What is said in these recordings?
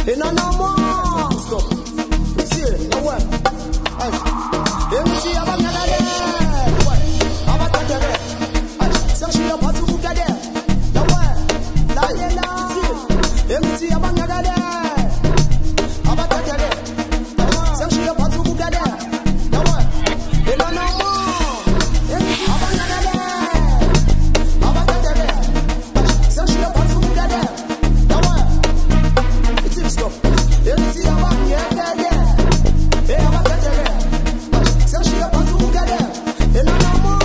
in a no more. Stop. See, no way. Hey, MC Abangale. What? Abatagale. Hey, Sanchi Abatu Bugade. No way. La la. See, MC Abangale. Abatagale. Sanchi Abatu Bugade. No way. In a no more. MC Abangale. Abatagale. Sanchi Abatu Bugade. No way. It's stop. MC Abangale. Hey, Abatagale. Sanchi Abatu Bugade. In a no more.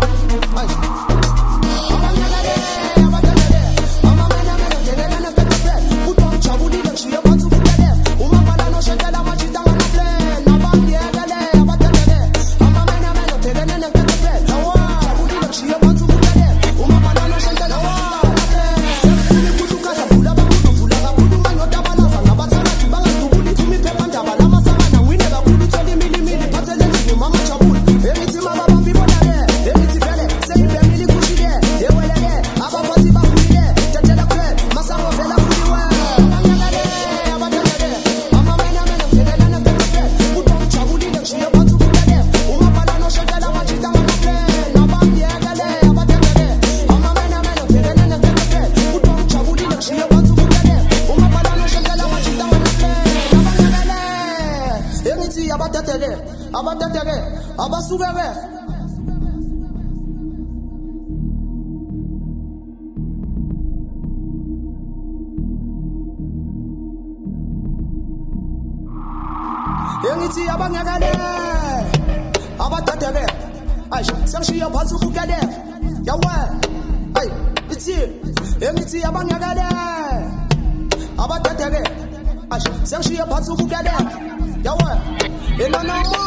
Yengiti abangagale abatatele ay sanchi abatu bugade yawa ay iti yengiti abangagale abatatele ay sanchi abatu bugade yawa elana mo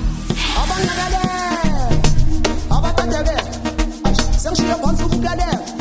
abangagale abatatele ay sanchi abatu bugade